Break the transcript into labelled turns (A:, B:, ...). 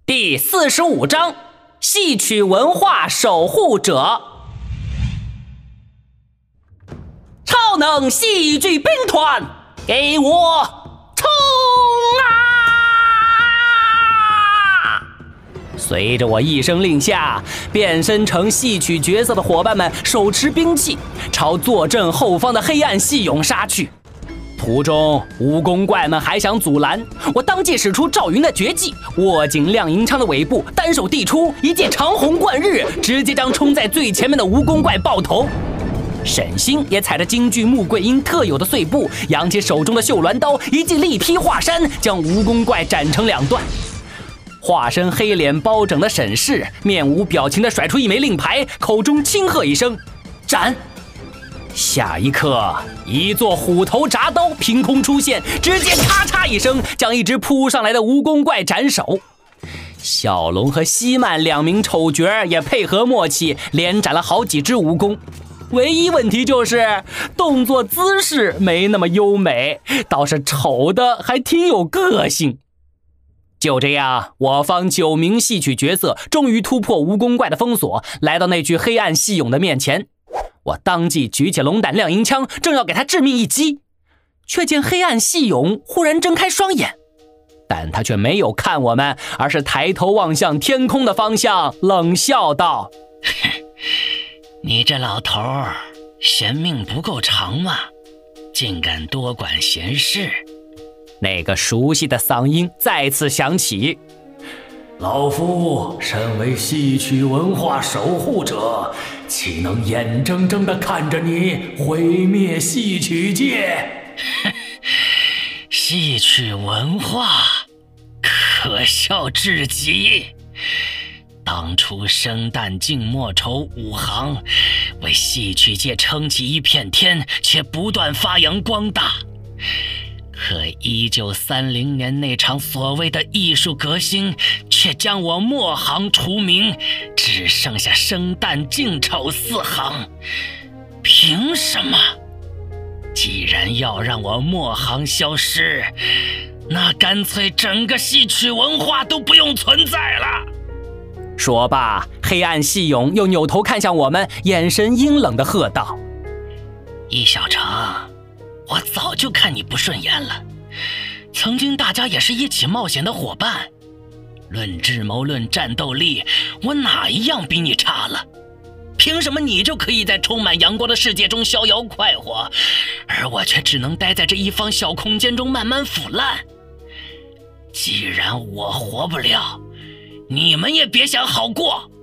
A: 第45章戏曲文化守护者。超能戏剧兵团，给我冲啊！随着我一声令下，变身成戏曲角色的伙伴们手持兵器，朝坐镇后方的黑暗戏俑杀去。途中，蜈蚣怪们还想阻拦，我当即使出赵云的绝技，握紧亮银枪的尾部，单手递出一记长虹贯日，直接将冲在最前面的蜈蚣怪爆头。沈星也踩着京剧穆桂英特有的碎步，扬起手中的绣鸾刀，一记力劈华山，将蜈蚣怪斩成两段。化身黑脸包拯的沈氏面无表情地甩出一枚令牌，口中轻喝一声：“斩！”下一刻，一座虎头铡刀凭空出现，直接咔嚓一声将一只扑上来的蜈蚣怪斩首。小龙和西曼两名丑角也配合默契，连斩了好几只蜈蚣。唯一问题就是动作姿势没那么优美，倒是丑的还挺有个性。就这样，我方9名戏曲角色终于突破蜈蚣怪的封锁，来到那具黑暗戏俑的面前。我当即举起龙胆亮银枪，正要给他致命一击，却见黑暗戏俑忽然睁开双眼，但他却没有看我们，而是抬头望向天空的方向，冷笑道：“
B: 你这老头儿，嫌命不够长吗？竟敢多管闲事！”
A: 那个熟悉的嗓音再次响起：“
C: 老夫身为戏曲文化守护者，岂能眼睁睁地看着你毁灭戏曲界？”
B: 戏曲文化，可笑至极！当初生旦净末丑5行，为戏曲界撑起一片天，且不断发扬光大。可1930年那场所谓的艺术革新，却将我末行除名，只剩下生旦净丑4行。凭什么？既然要让我末行消失，那干脆整个戏曲文化都不用存在了。
A: 说罢，黑暗戏俑又扭头看向我们，眼神阴冷地喝道：“
B: 易小成，我早就看你不顺眼了。曾经大家也是一起冒险的伙伴，论智谋论战斗力，我哪一样比你差了？凭什么你就可以在充满阳光的世界中逍遥快活，而我却只能待在这一方小空间中慢慢腐烂？既然我活不了，你们也别想好过。”